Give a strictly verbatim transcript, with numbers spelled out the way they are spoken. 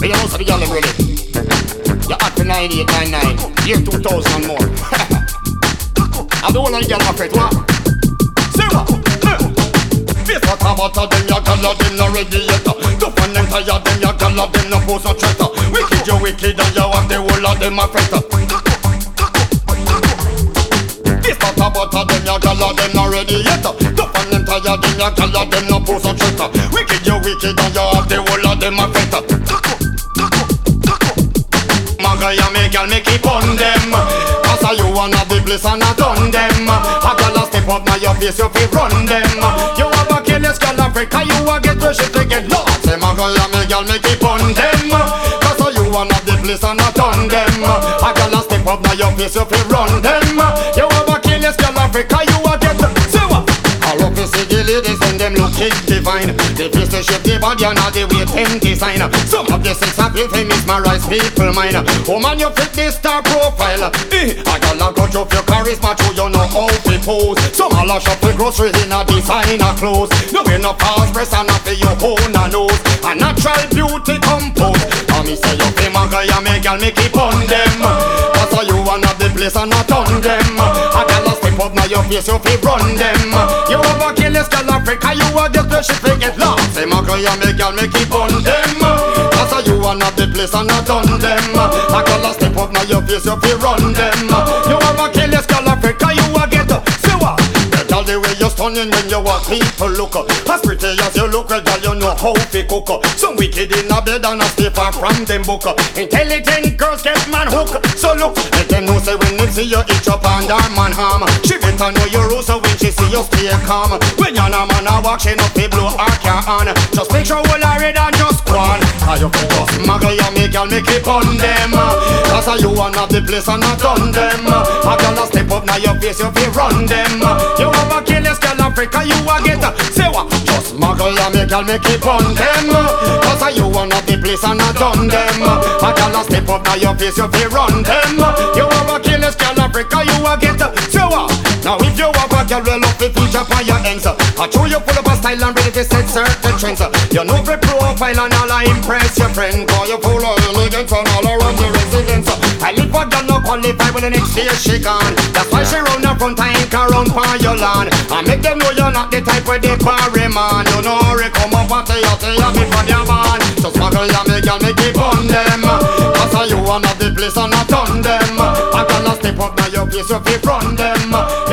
Me you know so the girl them ready. You hot for ninety-eight ninety-nine, year two thousand and more. I'm the one of the girl afraid, what? Say what? Face what about them, ya girl them not ready yet. Tough and them tired, them ya girl them no pose no threat. Wicked you wicked and you have the whole of them afraid. Face what about them, ya girl them not ready yet. Tough and them tired, them ya girl them no pose no threat. Wicked you wicked and you have the whole of them afraid. Magaya make y'all make it on them. Cause you wanna the bliss and not on them. A girl a step up now your face you fi run them. You have a careless girl Africa you a get where she to get lost. Say Magaya make y'all make it on them. Cause you wanna the bliss and not on them. A girl a step up now your face you fi run them. You have a careless girl Africa you a get. Say what? All up you see the ladies and them looking divine. They face to shape the body and all the way them design. Some of the sex appeal famous mesmerize people mind. Woman you fit this star profile. Eh, I got a cut up your charisma to you know how to pose. Some all a shop the groceries in a designer clothes. No way no pause breast and not for your own a nose. A natural beauty compose. And me say you feel my guy and make y'all make it on them. Cause you one of the place and not on them. I got a step up now your face you fi run them. You have a careless girl Africa you a get where she fi get lost. Say my guy and make y'all make it on them. Cause you one of the place and not on them. I got a step up now your face you fi run them. You have a careless girl Africa you a get. Say what? Tell the way you're stunning when you want people look. As pretty as you look, girl, you know how to cook. Some wicked in a bed and a stay far from them book. Intelligent girls get man hook. So look, let them know say when they see you itch up and her man harm. She better know your rules so when she see you stay calm. When you're not man a walk, she no fi blow her car on. Just make sure all are red and just go on. Cause you can just muggle you make y'all make it on them. Cause you one of the place and not on them. A girl a step up now your face you fi run them. You have a careless girl Africa you a get. Say what? Just muggle you make y'all make it on them. Cause you one of the place and not on them. A girl a step up now your face you fi run them. You have a careless girl Africa you a get. Say what? Now if you have a girl well up the feature on your ends, I show you full of a style and ready to set certain trends. You know the profile and all I impress your friend. Call you full of elegance and all around the residence. I live for girl no qualify when the next year she gone. That's why she round the front and ink around for your lawn. I make them know you're not the type where they parry man. You know hurry come up and tell you tell you before they're born. Just muggle you make you make it on them. Cause you one of the place and not on them. I gonna step up now your place you fi run them.